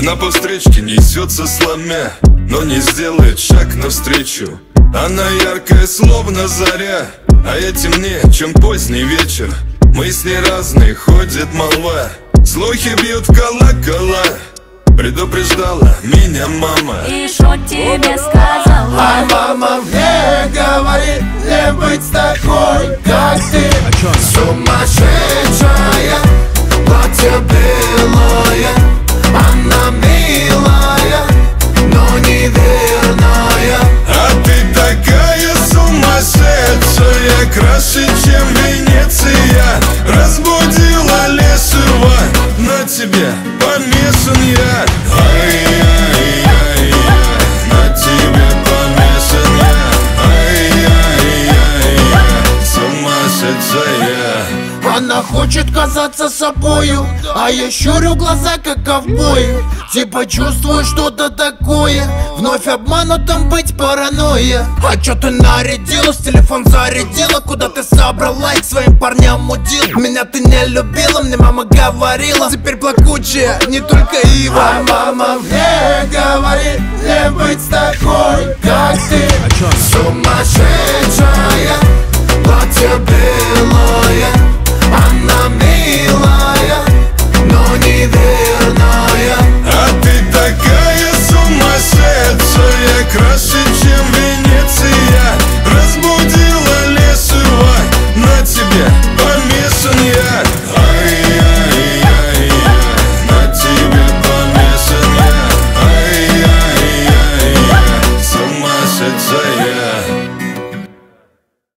На повстречке несется сломя, но не сделает шаг навстречу. Она яркая, словно заря, а я темнее, чем поздний вечер. Мы с ней разные, ходит молва, слухи бьют колокола. Предупреждала меня мама. И шо тебе сказала? А мама мне говорит, не быть такой, как ты. Сумасшедшая, платье белое, она милая, но неверная. А ты такая сумасшедшая, краше, чем Венеция. Разбудила лесова, на тебе помешан я. Ай-яй-яй-яй, на тебе помешан я. Ай-яй-яй-яй, сумасшедшая. Она хочет казаться собою, а я щурю глаза, как ковбою. Типа чувствую что-то такое, вновь обманутым быть паранойя. А чё ты нарядилась, телефон зарядила? Куда ты собралась, к своим парням удил? Меня ты не любила, мне мама говорила. Теперь плакучая, не только ива. А мама мне говорит, не быть такой, как ты. Сумасшедшая, платье белое, она милая, но неверная. А ты такая сумасшедшая, краше, чем Венеция. Разбудила лесова, на тебе помешан я. Ай-яй-яй-яй, на тебе помешан я. Ай-яй-яй-яй, сумасшедшая.